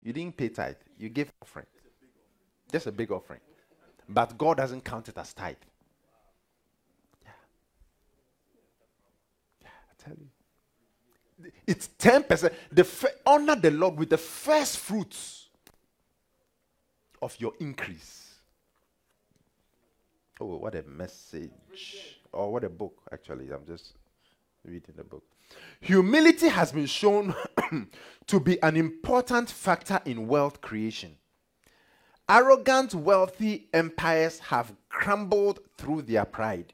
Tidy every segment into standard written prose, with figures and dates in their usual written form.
You didn't pay tithe. You gave offering. Just a big offering. But God doesn't count it as tithe. I tell you. It's 10%. Honor the Lord with the first fruits of your increase. Oh, what a message. Or what a book, actually. I'm just reading the book. Humility has been shown to be an important factor in wealth creation. Arrogant, wealthy empires have crumbled through their pride.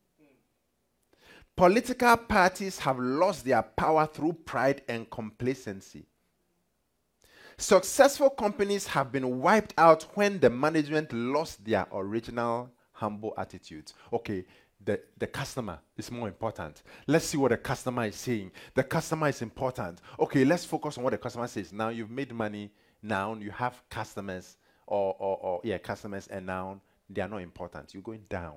Political parties have lost their power through pride and complacency. Successful companies have been wiped out when the management lost their original humble attitudes. Okay, the customer is more important. Let's see what the customer is saying. The customer is important. Okay, let's focus on what the customer says. Now you've made money. Now you have customers customers, and now they are not important. You're going down.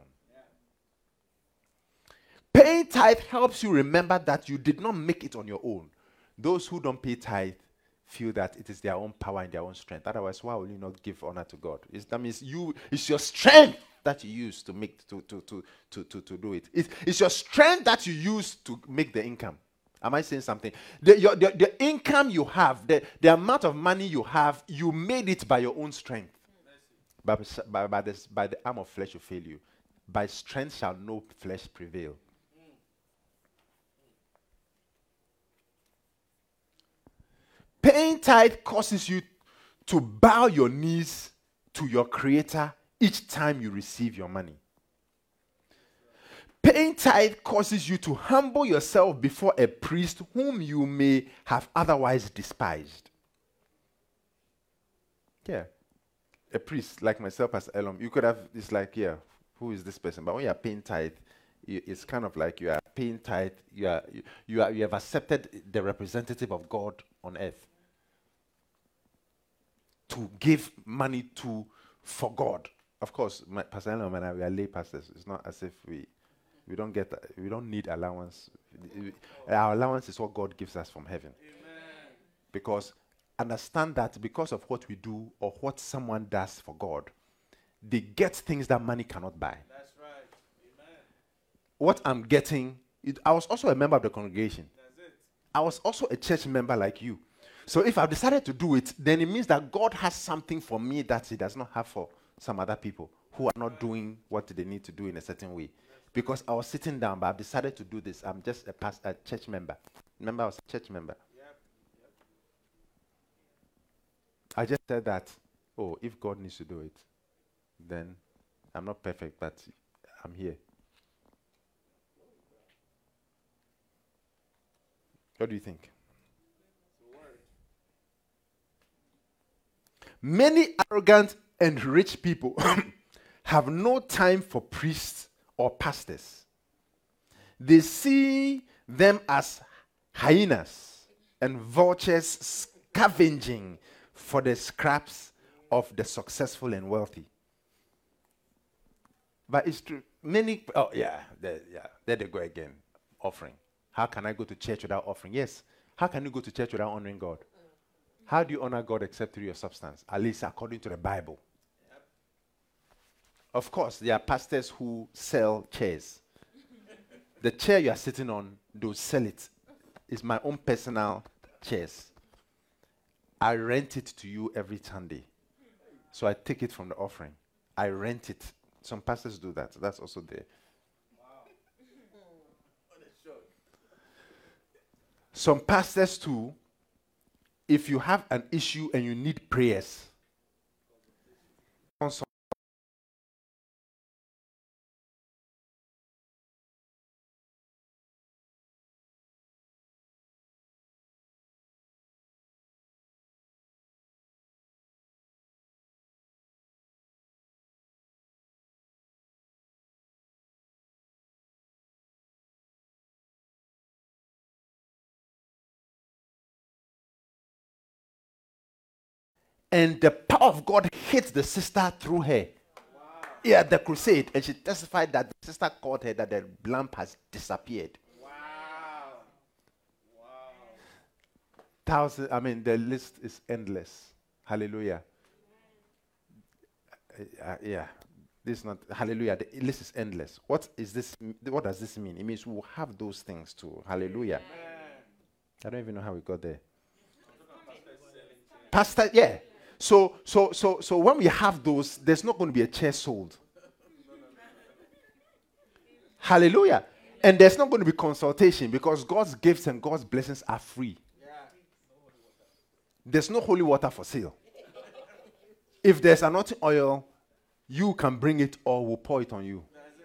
Paying tithe helps you remember that you did not make it on your own. Those who don't pay tithe feel that it is their own power and their own strength. Otherwise, why will you not give honor to God? That means it's your strength that you use to make to do it. It's your strength that you use to make the income. Am I saying something? The income you have, the amount of money you have, you made it by your own strength. By the arm of flesh will fail you. By strength shall no flesh prevail. Paying tithe causes you to bow your knees to your Creator each time you receive your money. Paying tithe causes you to humble yourself before a priest whom you may have otherwise despised. Yeah. A priest like myself as Elam, you could have, it's like, yeah, who is this person? But when you are paying tithe, it's kind of like you are paying tithe, you have accepted the representative of God on earth to give money to for God. Of course, Pastor Elam and I, we are lay pastors. It's not as if we don't need allowance. Our allowance is what God gives us from heaven. Amen. Because understand that because of what we do or what someone does for God, they get things that money cannot buy. That's right. Amen. What I'm getting, I was also a member of the congregation. That's it. I was also a church member like you. So if I've decided to do it, then it means that God has something for me that he does not have for some other people who are not doing what they need to do in a certain way. Because I was sitting down, but I've decided to do this. I'm just a church member. Remember, I was a church member. Yep. I just said that, if God needs to do it, then I'm not perfect, but I'm here. What do you think? Many arrogant and rich people have no time for priests or pastors. They see them as hyenas and vultures scavenging for the scraps of the successful and wealthy. But it's true. There they go again. Offering. How can I go to church without offering? Yes. How can you go to church without honoring God? How do you honor God except through your substance? At least according to the Bible. Yep. Of course, there are pastors who sell chairs. The chair you are sitting on, they'll sell it. It's my own personal chairs. I rent it to you every Sunday. So I take it from the offering. I rent it. Some pastors do that. That's also there. Wow. Some pastors too, if you have an issue and you need prayers, and the power of God hit the sister through her. Wow. Yeah, the crusade, and she testified that the sister called her that the lamp has disappeared. Wow. Wow. the list is endless. Hallelujah. Yeah. This is not hallelujah. The list is endless. What is this? What does this mean? It means we'll have those things too. Hallelujah. I don't even know how we got there. Pastor, yeah. So when we have those, there's not going to be a chair sold. Hallelujah. And there's not going to be consultation because God's gifts and God's blessings are free. There's no holy water for sale. If there's anointing oil, you can bring it or we'll pour it on you.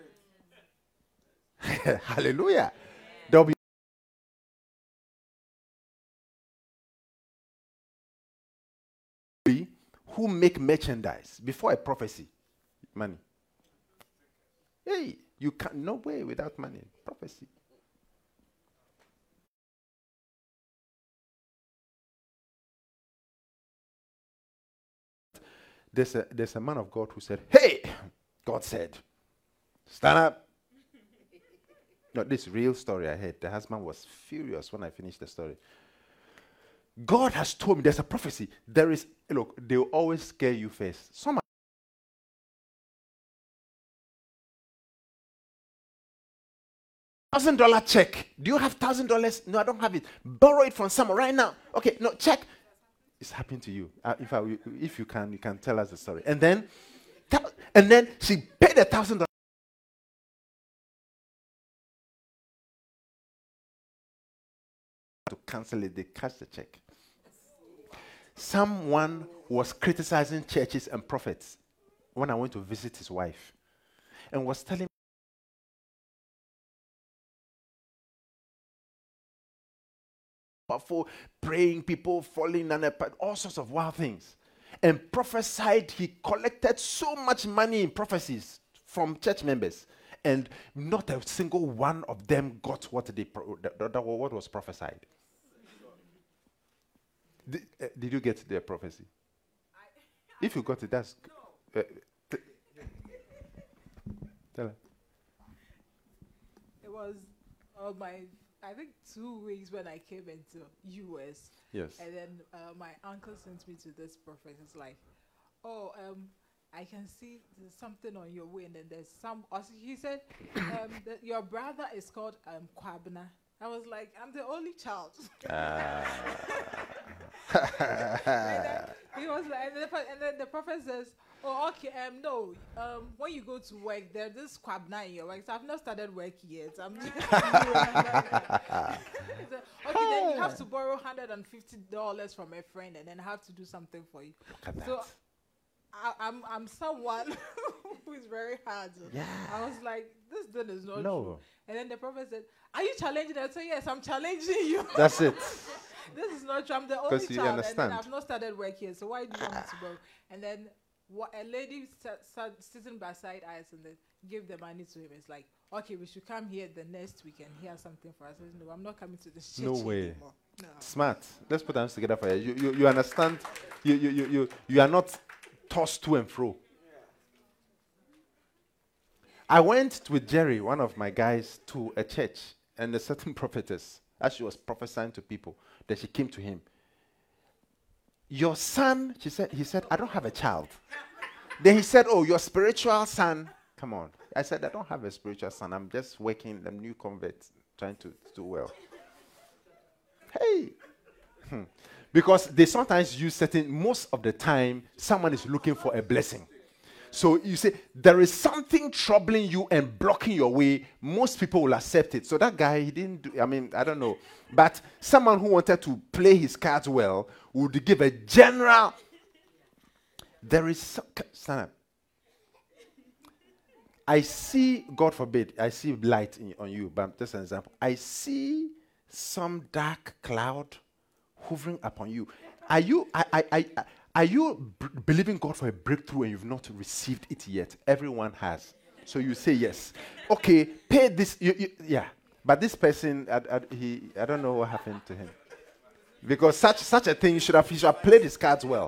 Hallelujah. There'll be who make merchandise before a prophecy. Money. Hey, you can't, no way without money. Prophecy. There's a man of God who said, hey, God said, stand up. No, this real story I heard. The husband was furious when I finished the story. God has told me there's a prophecy. There is, look, they'll always scare you first. Some $1,000 check. Do you have $1,000? No, I don't have it. Borrow it from someone right now. Okay, no, check. It's happened to you. If you can tell us the story. And then she paid $1,000 to cancel it. They cashed the check. Someone was criticizing churches and prophets when I went to visit his wife, and was telling for praying, people falling and all sorts of wild things, and prophesied. He collected so much money in prophecies from church members, and not a single one of them got what what was prophesied. Did you get the prophecy? If you got it, that's tell her. It was I think 2 weeks when I came into US. Yes. And then my uncle sent me to this prophet. It's like, oh, I can see there's something on your way, and then there's some. He said, that your brother is called Kwabena. I was like, I'm the only child. He was like, and then the prophet says, oh, okay, no, when you go to work, there's this Kwabena in your work. So I've not started work yet. I'm just okay, then you have to borrow $150 from a friend, and then have to do something for you. So I'm someone who is very hard. Yeah. I was like, this thing is not true. And then the prophet said, are you challenging? I said, yes, I'm challenging you. That's it. This is not true. I'm the only child, understand. and then I've not started work yet. So why do you want me to borrow? And then a lady sitting beside us and then give the money to him. It's like, okay, we should come here the next week and hear something for us. I said, no, I'm not coming to this church anymore. No. Smart. Let's put hands together for you. You understand? You are not tossed to and fro. I went with Jerry, one of my guys, to a church, and a certain prophetess, as she was prophesying to people, that she came to him. Your son, he said, I don't have a child. Then he said, oh, your spiritual son, come on. I said, I don't have a spiritual son. I'm just working, a new convert, trying to do well. Hey. Because they sometimes use most of the time, someone is looking for a blessing. So you say, there is something troubling you and blocking your way. Most people will accept it. So that guy, he didn't do, I don't know. But someone who wanted to play his cards well would give a general. There is, stand up. I see, God forbid, I see light on you, but just an example. I see some dark cloud hovering upon you. Are you believing God for a breakthrough and you've not received it yet? Everyone has. So you say yes. Okay, pay this. Yeah. But this person, I don't know what happened to him. Because such a thing, he should have played his cards well.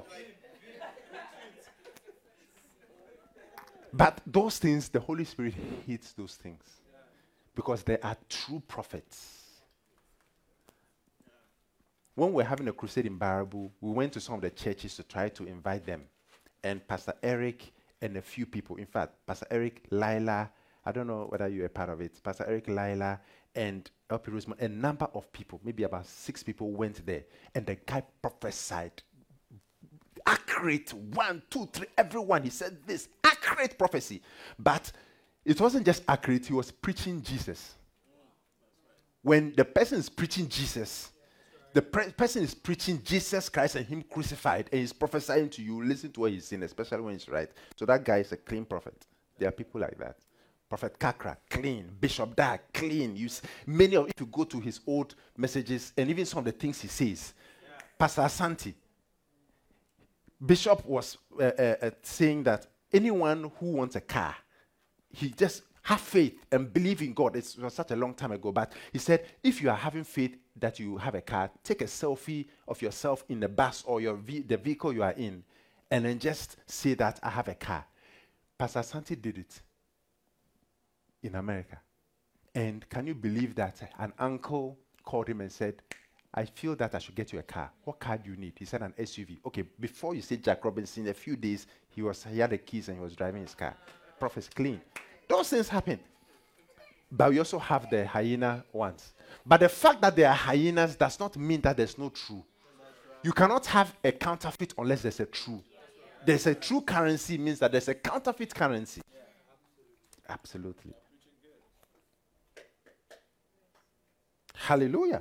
But those things, the Holy Spirit hates those things. Because they are true prophets. when we're having a crusade in Barabu, we went to some of the churches to try to invite them. And Pastor Eric and a few people, in fact, Pastor Eric, Lila, I don't know whether you're a part of it, Pastor Eric, Lila, and LP Rosemont, a number of people, maybe about 6 people went there. And the guy prophesied. Accurate, 1, 2, 3, everyone. He said this, accurate prophecy. But it wasn't just accurate, he was preaching Jesus. When the person is preaching Jesus, the person is preaching Jesus Christ and him crucified, and he's prophesying to you, listen to what he's saying, especially when he's right. So that guy is a clean prophet. There are people like that. Prophet Kakra, clean. Bishop Dag, clean. If you go to his old messages and even some of the things he says, Pastor Asante, Bishop was saying that anyone who wants a car, he just have faith and believe in God. It was such a long time ago, but he said, if you are having faith that you have a car, take a selfie of yourself in the bus or the vehicle you are in, and then just say that I have a car. Pastor Santi did it in America. And can you believe that an uncle called him and said, I feel that I should get you a car. What car do you need? He said an SUV. Okay, before you say Jack Robinson, a few days, he had the keys and he was driving his car. Prophet's clean. Those things happen. But we also have the hyena ones. But the fact that there are hyenas does not mean that there's no true. You cannot have a counterfeit unless there's a true. There's a true currency means that there's a counterfeit currency. Absolutely. Hallelujah.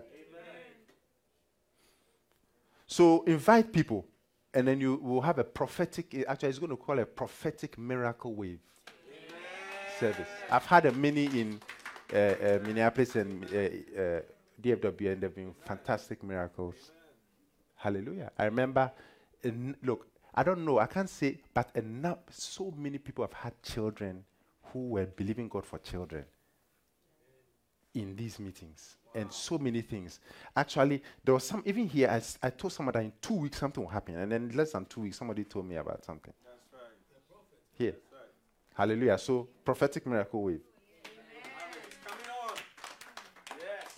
So invite people, and then you will have a prophetic, actually it's going to call a prophetic miracle wave service. I've had a many in Minneapolis and DFW, and there have been fantastic miracles. Hallelujah. I remember, look, I don't know, I can't say, but so many people have had children who were believing God for children in these meetings. And so many things. Actually, there was some, even here, I told somebody that in 2 weeks something will happen. And then less than 2 weeks, somebody told me about something. That's right. Here. That's right. Hallelujah. So, prophetic miracle wave. Coming on. Yes.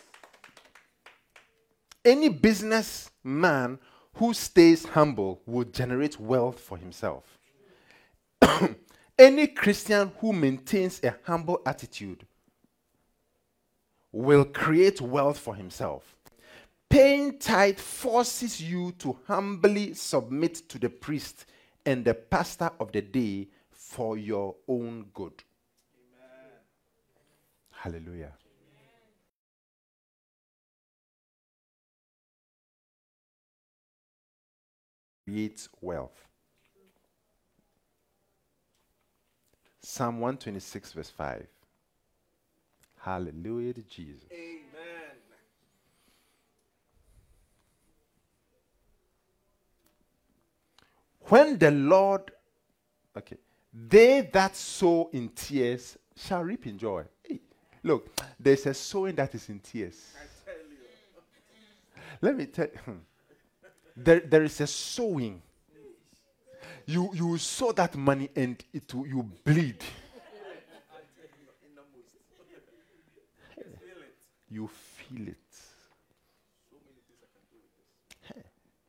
Any businessman who stays humble will generate wealth for himself. Any Christian who maintains a humble attitude will create wealth for himself. Paying tithe forces you to humbly submit to the priest and the pastor of the day for your own good. Amen. Hallelujah. Creates wealth. Psalm 126 verse 5. Hallelujah to Jesus. Amen. When the Lord, they that sow in tears shall reap in joy. Hey, look, there's a sowing that is in tears. I tell you. Let me tell you. There is a sowing. You sow that money and you bleed. You feel it. Hey.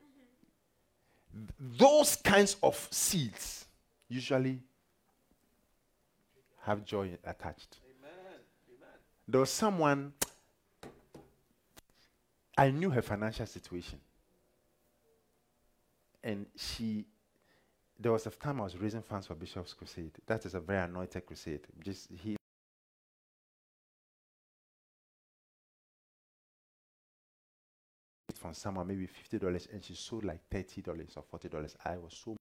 Those kinds of seeds usually have joy attached. Amen. There was someone, I knew her financial situation. And there was a time I was raising funds for Bishop's Crusade. That is a very anointed crusade. From someone maybe $50 and she sold like $30 or $40. I was so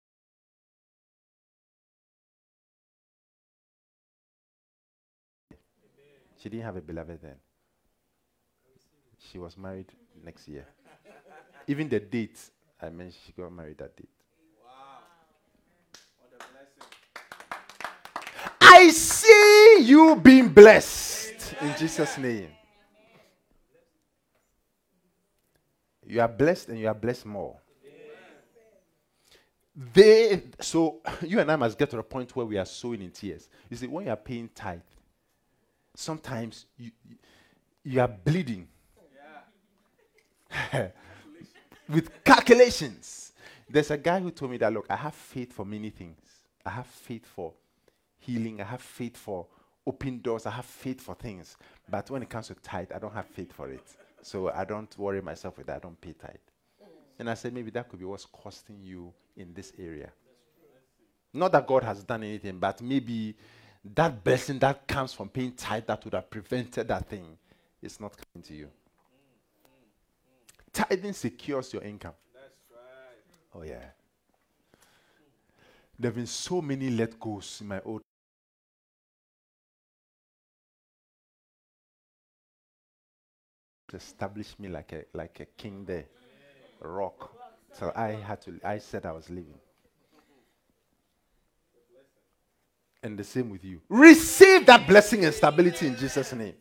she didn't have a beloved then. She was married next year. Even the date I mentioned, she got married that date. Wow. What a blessing. I see you being blessed in Jesus' name. You are blessed and you are blessed more. So you and I must get to a point where we are sowing in tears. You see, when you are paying tithe, sometimes you are bleeding. Yeah. with calculations. There's a guy who told me that, look, I have faith for many things. I have faith for healing. I have faith for open doors. I have faith for things. But when it comes to tithe, I don't have faith for it. So I don't worry myself with that. I don't pay tithe. And I said, maybe that could be what's costing you in this area. Not that God has done anything, but maybe that blessing that comes from paying tithe that would have prevented that thing is not coming to you. Tithing secures your income. That's right. Oh, yeah. There have been so many let goes in my old established me like a king there, a rock. So I said I was leaving. And the same with you. Receive that blessing and stability in Jesus' name.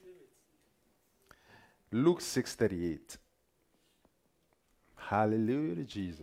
Luke 6:38. Hallelujah to Jesus.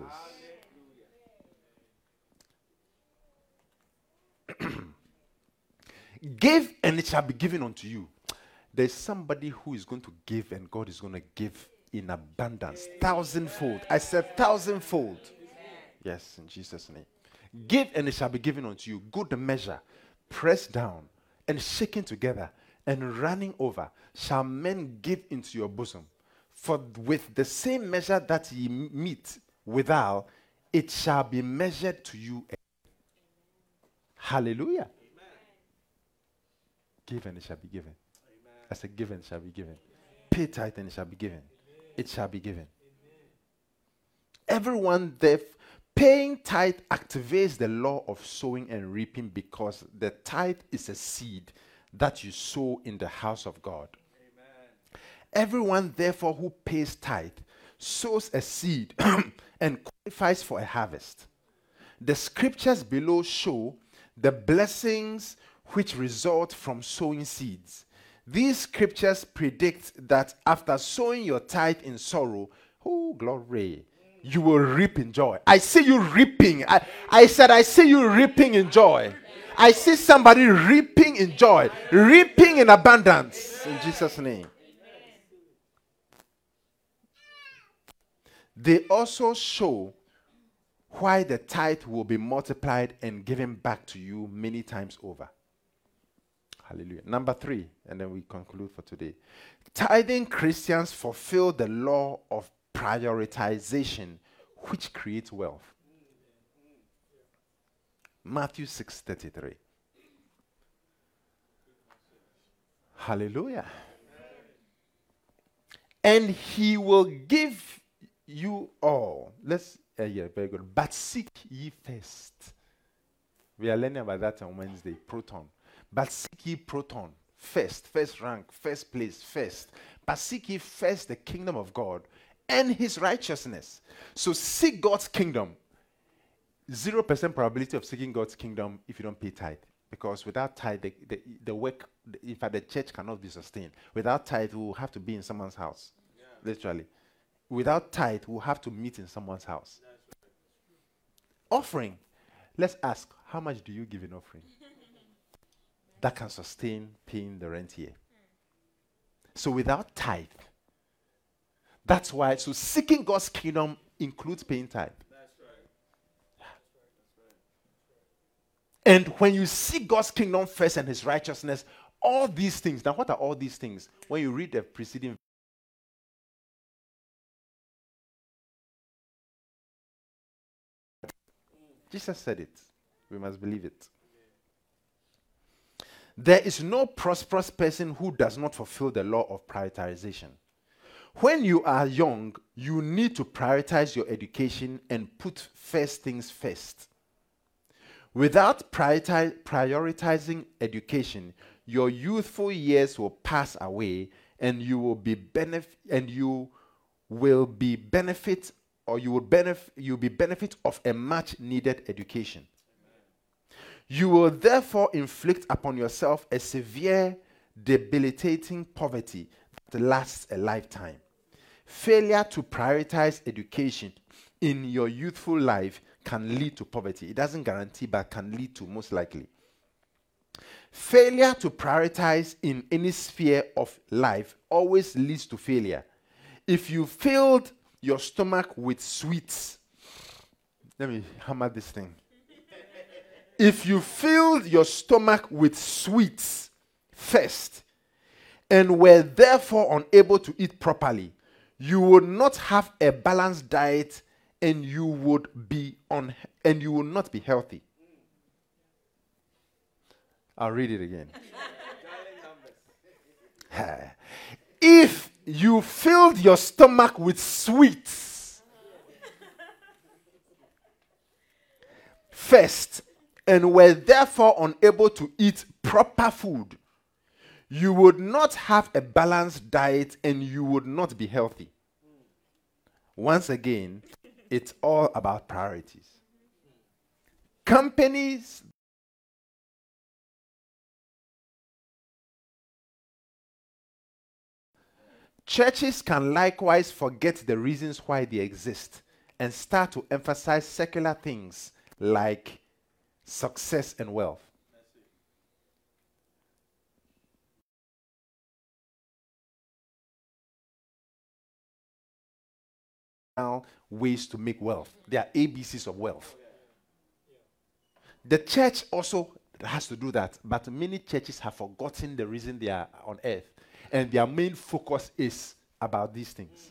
Give and it shall be given unto you. There's somebody who is going to give and God is going to give in abundance. Thousandfold. I said thousandfold. Yes, in Jesus' name. Give and it shall be given unto you. Good measure, pressed down and shaken together and running over, shall men give into your bosom. For with the same measure that ye meet withal, it shall be measured to you. Hallelujah. Amen. Give and it shall be given. Amen. I said, give and it shall be given. Amen. Pay tithe and it shall be given. Amen. It shall be given. Amen. Everyone paying tithe activates the law of sowing and reaping, because the tithe is a seed that you sow in the house of God. Amen. Everyone, therefore, who pays tithe sows a seed and qualifies for a harvest. The scriptures below show the blessings which result from sowing seeds. These scriptures predict that after sowing your tithe in sorrow, oh glory, you will reap in joy. I see you reaping. I said I see you reaping in joy. I see somebody reaping in joy, reaping in abundance in Jesus' name. They also show why the tithe will be multiplied and given back to you many times over. Hallelujah. Number 3, and then we conclude for today. Tithing Christians fulfill the law of prioritization, which creates wealth. Matthew 6:33. Hallelujah. And he will give you all. Yeah, very good. But seek ye first. We are learning about that on Wednesday. Proton. But seek ye proton first rank, first place, first. But seek ye first the kingdom of God and his righteousness. So seek God's kingdom. 0% probability of seeking God's kingdom if you don't pay tithe. Because without tithe, the work, in fact, the church cannot be sustained. Without tithe, we will have to be in someone's house. Yeah. Literally. Without tithe, we'll have to meet in someone's house. Right. Offering. Let's ask, how much do you give in offering? That can sustain paying the rent here. So without tithe, that's why, so seeking God's kingdom includes paying tithe. That's right. And when you seek God's kingdom first and his righteousness, all these things, now what are all these things? When you read the preceding Jesus said it. We must believe it. There is no prosperous person who does not fulfill the law of prioritization. When you are young, you need to prioritize your education and put first things first. Without prioritizing education, your youthful years will pass away, and you will be benefit of a much needed education. You will therefore inflict upon yourself a severe, debilitating poverty that lasts a lifetime. Failure to prioritize education in your youthful life can lead to poverty. It doesn't guarantee, but can lead to, most likely. Failure to prioritize in any sphere of life always leads to failure. If you failed your stomach with sweets. Let me hammer this thing. If you filled your stomach with sweets first and were therefore unable to eat properly, you would not have a balanced diet and you would not be healthy. I'll read it again. If you filled your stomach with sweets first and were therefore unable to eat proper food, you would not have a balanced diet and you would not be healthy. Once again, it's all about priorities. Companies Churches can likewise forget the reasons why they exist and start to emphasize secular things like success and wealth. Now, ways to make wealth. There are ABCs of wealth. The church also has to do that, but many churches have forgotten the reason they are on earth, and their main focus is about these things.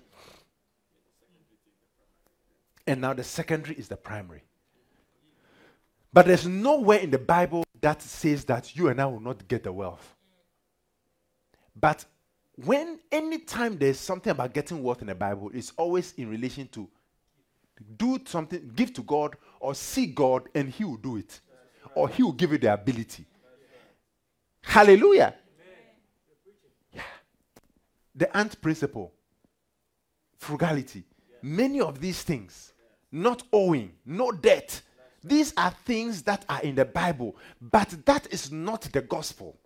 And now the secondary is the primary. But there's nowhere in the Bible that says that you and I will not get the wealth. But anytime there's something about getting wealth in the Bible, it's always in relation to do something, give to God, or seek God, and He will do it. Or He will give you the ability. Hallelujah. Yeah. The ant principle, frugality, many of these things, not owing, no debt. These are things that are in the Bible, but that is not the gospel.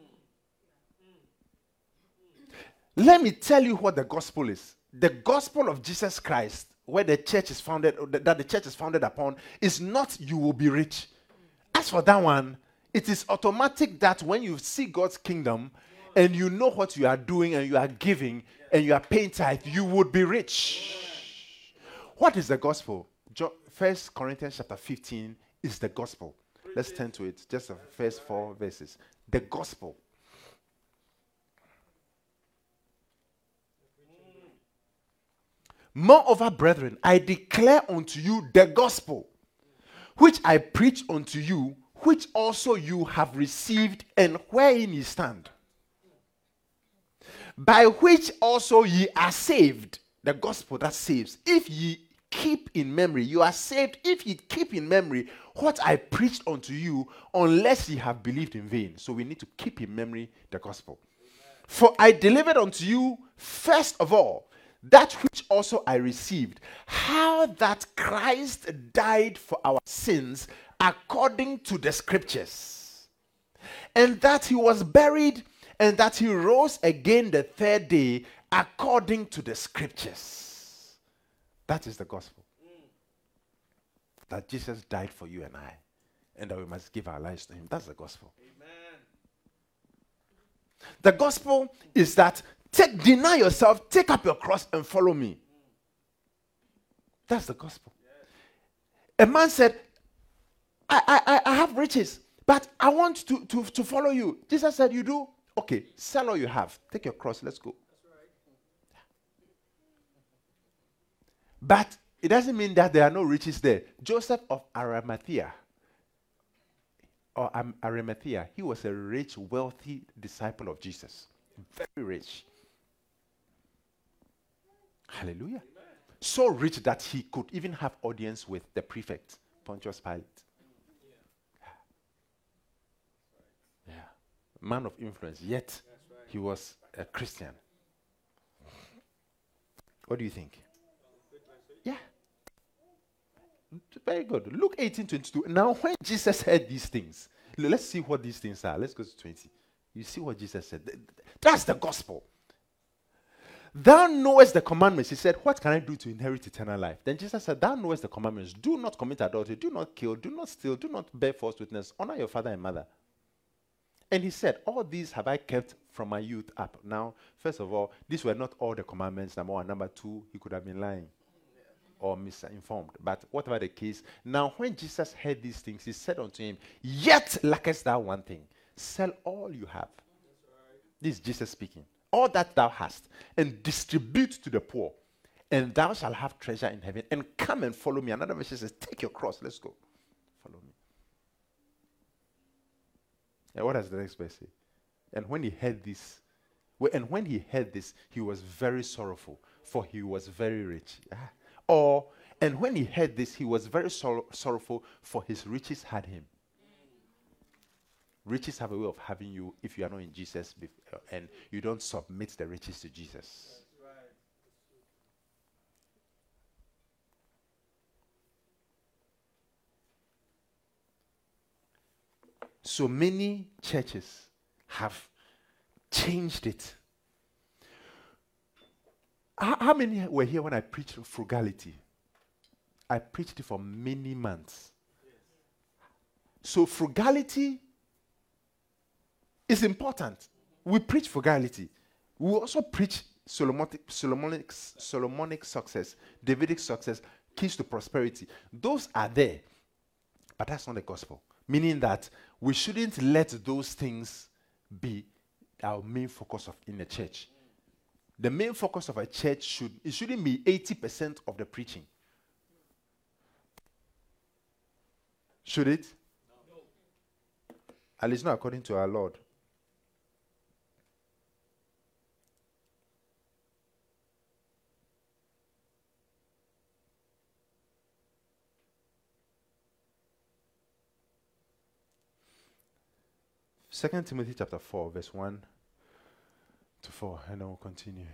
Let me tell you what the gospel is. The gospel of Jesus Christ, where the church is founded, that the church is founded upon, is not you will be rich. As for that one, it is automatic that when you see God's kingdom and you know what you are doing and you are giving and you are paying tithe, you would be rich. What is the gospel? 1 Corinthians chapter 15 is the gospel. Let's turn to it. Just the first 4 verses. The gospel. Moreover, brethren, I declare unto you the gospel, which I preach unto you, which also you have received, and wherein ye stand, by which also ye are saved. The gospel that saves. If ye keep in memory, you are saved if ye keep in memory what I preached unto you, unless ye have believed in vain. So we need to keep in memory the gospel. Amen. For I delivered unto you first of all that which also I received, how that Christ died for our sins according to the scriptures, and that he was buried, and that he rose again the third day according to the scriptures. That is the gospel. That Jesus died for you and I, and that we must give our lives to him. That's the gospel. Amen. The gospel is that deny yourself, take up your cross and follow me. That's the gospel. Yes. A man said, I have riches, but I want to follow you. Jesus said, you do? Okay, sell all you have. Take your cross, let's go. But it doesn't mean that there are no riches there. Joseph of Arimathea, he was a rich, wealthy disciple of Jesus. Very rich. Hallelujah. Amen. So rich that he could even have audience with the prefect, Pontius Pilate. Yeah. Man of influence, yet he was a Christian. What do you think? Yeah. Very good. Luke 18:22. Now, when Jesus heard these things, let's see what these things are. Let's go to 20. You see what Jesus said. That's the gospel. Thou knowest the commandments. He said, what can I do to inherit eternal life? Then Jesus said, thou knowest the commandments. Do not commit adultery. Do not kill. Do not steal. Do not bear false witness. Honor your father and mother. And he said, all these have I kept from my youth up. Now, first of all, these were not all the commandments, number one. Number two, he could have been lying or misinformed. But whatever the case, now when Jesus heard these things, he said unto him, yet lackest thou one thing. Sell all you have. This is Jesus speaking. All that thou hast, and distribute to the poor, and thou shalt have treasure in heaven. And come and follow me. Another verse says, take your cross. Let's go. Follow me. And what does the next verse say? And when he heard this, he was very sorrowful, for he was very rich. And when he heard this, he was very sorrowful, for his riches had him. Riches have a way of having you if you are not in Jesus and you don't submit the riches to Jesus. That's right. So many churches have changed it. How many were here when I preached frugality? I preached it for many months. Yes. So frugality is important. We preach frugality. We also preach Solomonic success, Davidic success, keys to prosperity. Those are there, but that's not the gospel. Meaning that we shouldn't let those things be our main focus in the church. The main focus of a church shouldn't be 80% of the preaching. Should it? No. At least not according to our Lord. Second Timothy chapter 4, verse 1 to 4, and then we'll continue.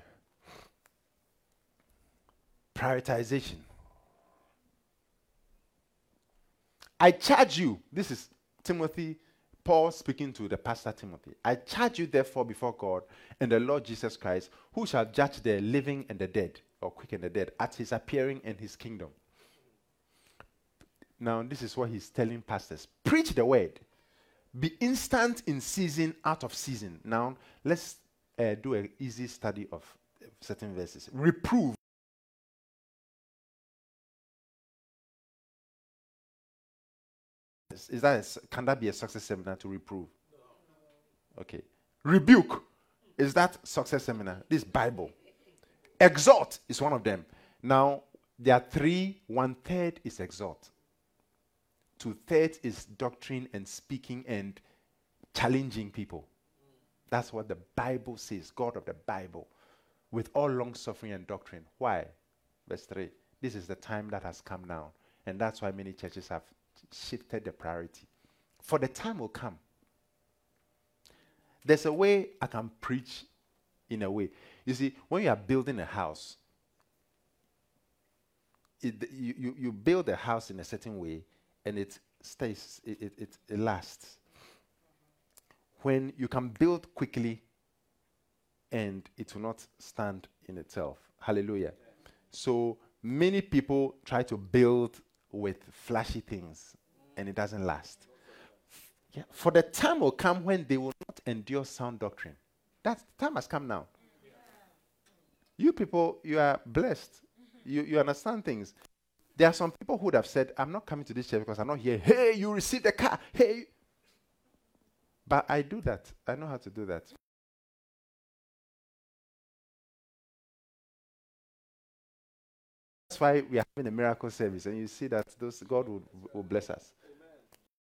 Prioritization. I charge you, this is Timothy, Paul speaking to the pastor Timothy. I charge you therefore before God and the Lord Jesus Christ, who shall judge the living and the dead, or quick and the dead, at his appearing in his kingdom. Now, this is what he's telling pastors. Preach the word. Be instant in season, out of season. Now, let's do an easy study of certain verses. Reprove. Can that be a success seminar to reprove? No. Okay. Rebuke. Is that success seminar? This Bible. Exhort is one of them. Now, there are three. 1/3 is exhort. 2/3 is doctrine and speaking and challenging people. That's what the Bible says, God of the Bible, with all long suffering and doctrine. Why? Verse 3. This is the time that has come now. And that's why many churches have shifted the priority. For the time will come. There's a way I can preach in a way. You see, when you are building a house, you build a house in a certain way, and it stays, it lasts. When you can build quickly and it will not stand in itself. Hallelujah. So many people try to build with flashy things and it doesn't last. Yeah. For the time will come when they will not endure sound doctrine. That time has come now. You people, you are blessed. You understand things. There are some people who would have said, I'm not coming to this church because I'm not here. Hey, you received the car. Hey. But I do that. I know how to do that. That's why we are having a miracle service. And you see that God will bless us. Amen.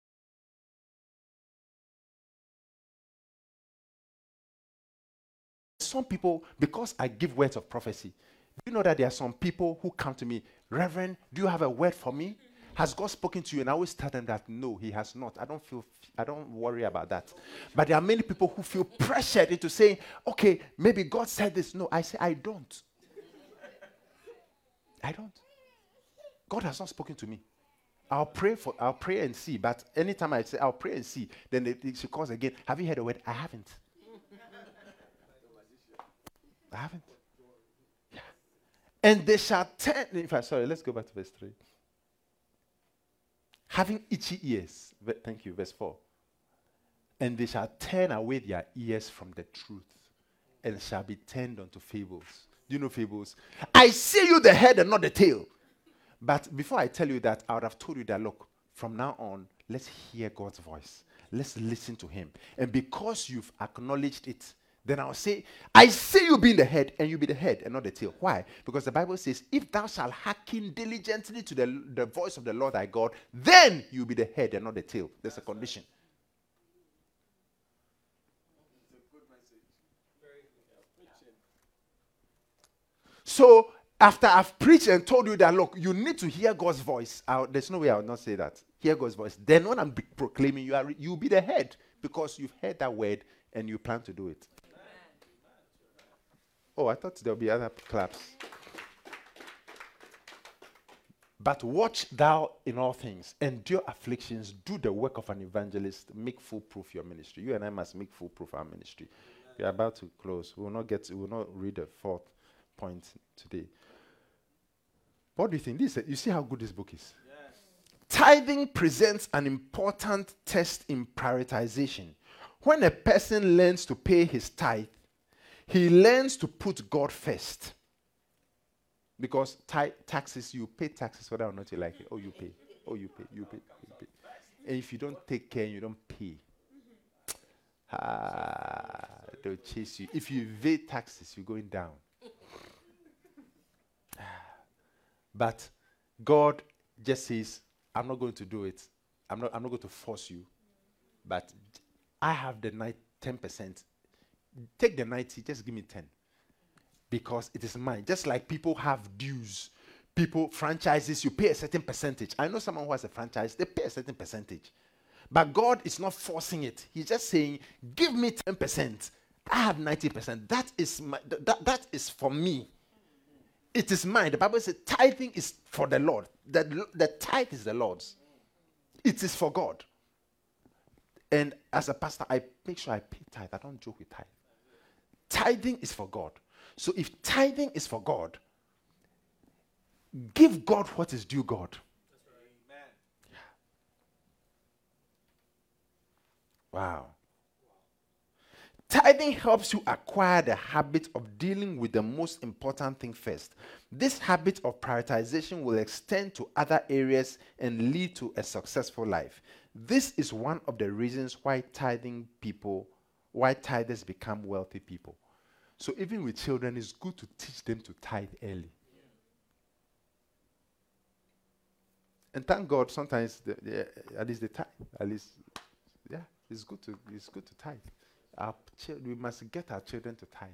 Some people, because I give words of prophecy, do you know that there are some people who come to me, Reverend, do you have a word for me? Has God spoken to you? And I always tell them that no, he has not. I don't worry about that. But there are many people who feel pressured into saying, okay, maybe God said this. No, I say, I don't. I don't. God has not spoken to me. I'll pray and see. But anytime I say I'll pray and see, then she calls again. Have you heard a word? I haven't. I haven't. Yeah. And they shall turn. Let's go back to verse 3. Having itchy ears. Thank you, verse 4. And they shall turn away their ears from the truth, and shall be turned unto fables. Do you know fables? I see you the head and not the tail. But before I tell you that, I would have told you that, look, from now on, let's hear God's voice. Let's listen to him. And because you've acknowledged it, then I'll say, I see you being the head, and you be the head and not the tail. Why? Because the Bible says, if thou shalt hearken diligently to the voice of the Lord thy God, then you'll be the head and not the tail. There's a condition. So, after I've preached and told you that, look, you need to hear God's voice. There's no way I will not say that. Hear God's voice. Then when I'm proclaiming, you'll be the head because you've heard that word and you plan to do it. Oh, I thought there'll be other claps. But watch thou in all things, endure afflictions, do the work of an evangelist, make foolproof your ministry. You and I must make foolproof our ministry. We are about to close. We will not read the fourth point today. What do you think? You see how good this book is? Yes. Tithing presents an important test in prioritization. When a person learns to pay his tithe, he learns to put God first. Because taxes, you pay taxes whether or not you like it. Oh, you pay. Oh, you pay. You pay. You pay. And if you don't take care, you don't pay. They'll chase you. If you evade taxes, you're going down. But God just says, I'm not going to do it. I'm not going to force you. But I have the 10%. Take the 90, just give me 10. Because it is mine. Just like people have dues. Franchises, you pay a certain percentage. I know someone who has a franchise, they pay a certain percentage. But God is not forcing it. He's just saying, give me 10%. I have 90%. That is for me. It is mine. The Bible says tithing is for the Lord. The tithe is the Lord's. It is for God. And as a pastor, I make sure I pay tithe. I don't joke with tithe. Tithing is for God. So if tithing is for God, give God what is due God. Amen. Wow. Tithing helps you acquire the habit of dealing with the most important thing first. This habit of prioritization will extend to other areas and lead to a successful life. This is one of the reasons why tithers become wealthy people. So even with children, it's good to teach them to tithe early. And thank God, sometimes at least they tithe. At least, yeah, it's good to tithe. We must get our children to tithe.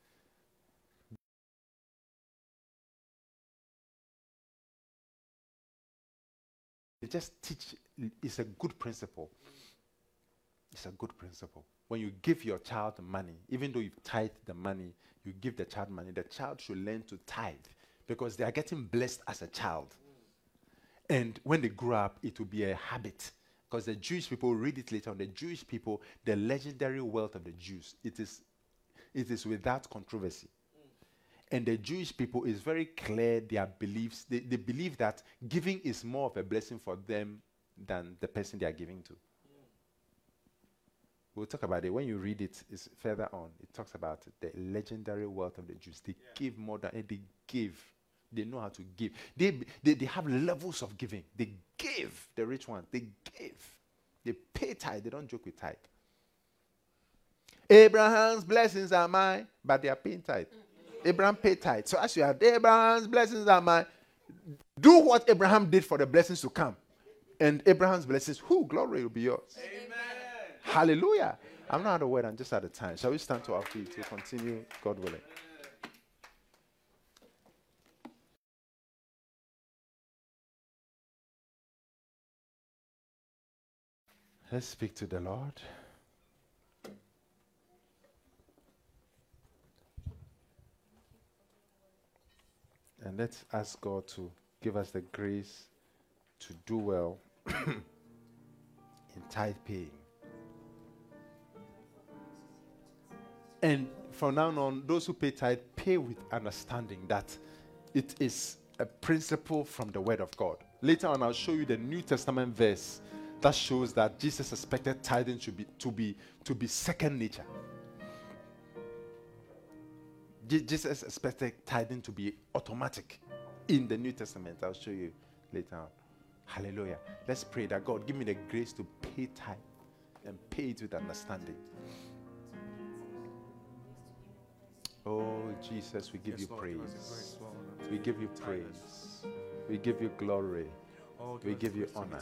Just teach. It's a good principle. It's a good principle. When you give your child money, even though you've tithed the money, you give the child money, the child should learn to tithe because they are getting blessed as a child. And when they grow up, it will be a habit. Because the Jewish people, read it later on, the Jewish people, the legendary wealth of the Jews, it is without controversy. And the Jewish people is very clear, their beliefs, they believe that giving is more of a blessing for them than the person they are giving to. We'll talk about it. When you read it, it's further on. It talks about the legendary wealth of the Jews. They give more than they give. They know how to give. They have levels of giving. They give, the rich ones. They give. They pay tithe. They don't joke with tithe. Abraham's blessings are mine, but they are paying tithe. Abraham paid tithe. So as you have Abraham's blessings are mine, do what Abraham did for the blessings to come. And Abraham's blessings, glory will be yours. Amen. Hallelujah. I'm not out of word, I'm just out of time. Shall we stand to our feet to continue, God willing? Let's speak to the Lord. And let's ask God to give us the grace to do well in tithe paying. And from now on, those who pay tithe, pay with understanding that it is a principle from the Word of God. Later on, I'll show you the New Testament verse that shows that Jesus expected tithing to be second nature. Jesus expected tithing to be automatic in the New Testament. I'll show you later on. Hallelujah. Let's pray that God give me the grace to pay tithe and pay it with understanding. Oh, Jesus, we give you praise. We give you praise. We give you glory. We give you honor.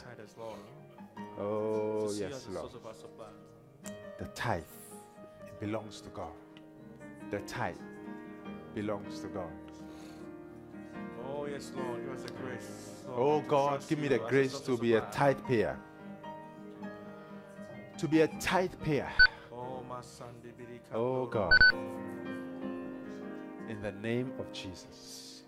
Oh, yes, Lord. The tithe, it belongs to God. The tithe belongs to God. Oh, yes, Lord. Give us the grace. Oh, God, give me the grace to be a tithe payer. To be a tithe payer. Oh, God. In the name of Jesus.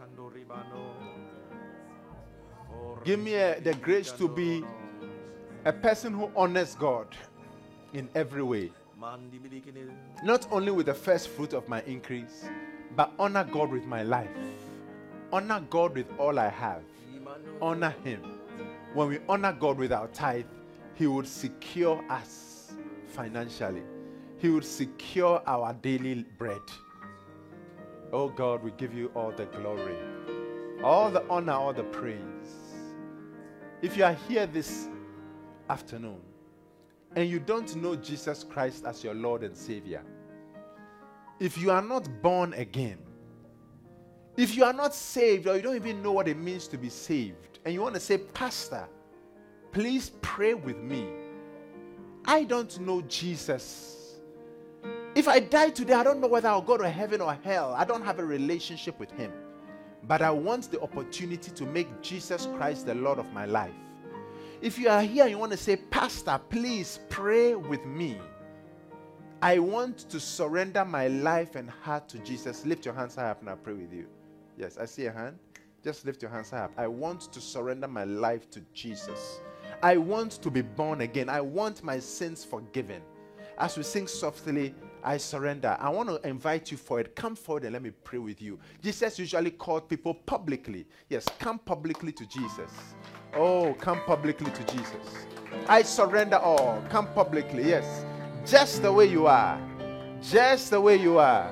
Give me the grace to be a person who honors God in every way. Not only with the first fruit of my increase, but honor God with my life. Honor God with all I have. Honor Him. When we honor God with our tithe, He would secure us financially. He would secure our daily bread. Oh God, we give you all the glory, all the honor, all the praise. If you are here this afternoon and you don't know Jesus Christ as your Lord and Savior, if you are not born again, if you are not saved or you don't even know what it means to be saved, and you want to say, Pastor, please pray with me. I don't know Jesus. If I die today, I don't know whether I'll go to heaven or hell. I don't have a relationship with Him. But I want the opportunity to make Jesus Christ the Lord of my life. If you are here and you want to say, Pastor, please pray with me. I want to surrender my life and heart to Jesus. Lift your hands high up and I'll pray with you. Yes, I see a hand. Just lift your hands high up. I want to surrender my life to Jesus. I want to be born again. I want my sins forgiven. As we sing softly, I surrender. I want to invite you for it. Come forward and let me pray with you. Jesus usually called people publicly. Yes, come publicly to Jesus. Oh, come publicly to Jesus. I surrender all. Come publicly. Yes, just the way you are. Just the way you are.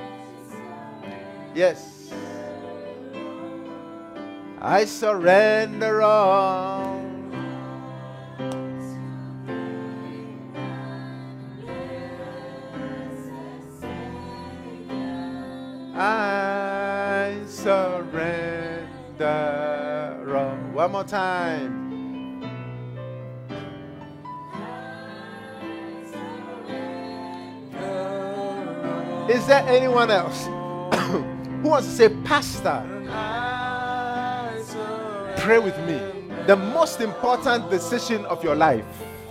Yes. I surrender all. I surrender all. One more time. Is there anyone else who wants to say, Pastor, pray with me? The most important decision of your life.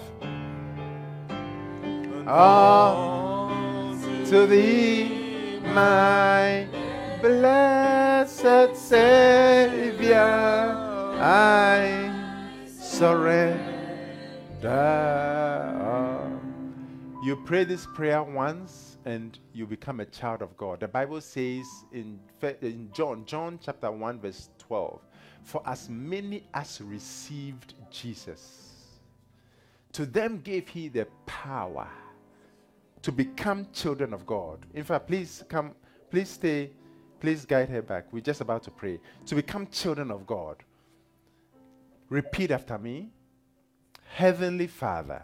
To thee, my blessed Savior, I surrender. You pray this prayer once and you become a child of God. The Bible says in John chapter 1 verse 12, for as many as received Jesus, to them gave He the power to become children of God. In fact, please come, please stay, please guide her back. We're just about to pray. To become children of God. Repeat after me. Heavenly Father,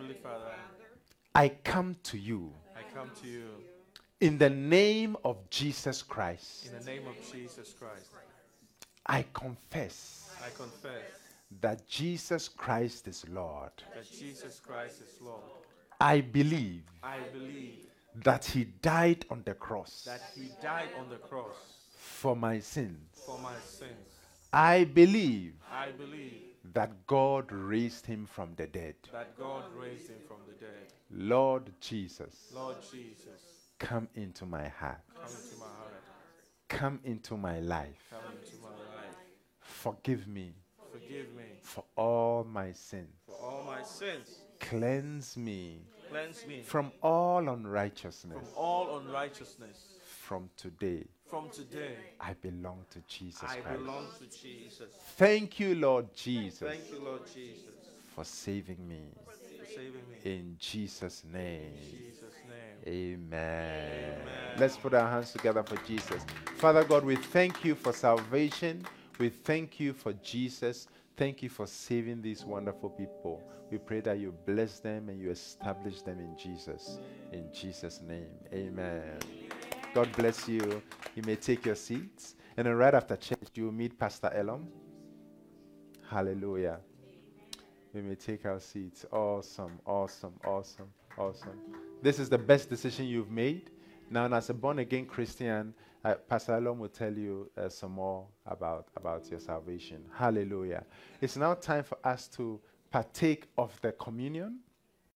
I come to you. I come to you In the name of Jesus Christ. in the name of Jesus Christ. I confess I confess that Jesus Christ is Lord. that Jesus Christ is Lord. I believe I believe that He died on the cross that He died on the cross for my sins. for my sins. I believe I believe that God raised Him from the dead. that God raised Him from the dead. Lord Jesus, Lord Jesus, come into my heart. come into my heart. Come into my life. Come into my life. Forgive me Forgive me for all my sins. for all my sins. Cleanse me Cleanse me from all unrighteousness. from all unrighteousness. From today, From today, I belong to Jesus I Christ. belong to Jesus. Thank you, Lord Jesus, Thank you, Lord Jesus, for saving me. For saving me. In Jesus' name. In Jesus' name. Amen. Amen. Let's put our hands together for Jesus. Father God, we thank you for salvation. We thank you for Jesus. Thank you for saving these wonderful people. We pray that you bless them and you establish them in Jesus. In Jesus' name. Amen. God bless you. You may take your seats. And then right after church, you will meet Pastor Elam. Hallelujah. We may take our seats. Awesome, awesome, awesome, awesome. This is the best decision you've made. Now, as a born-again Christian, Pastor Elam will tell you some more about your salvation. Hallelujah. It's now time for us to partake of the communion.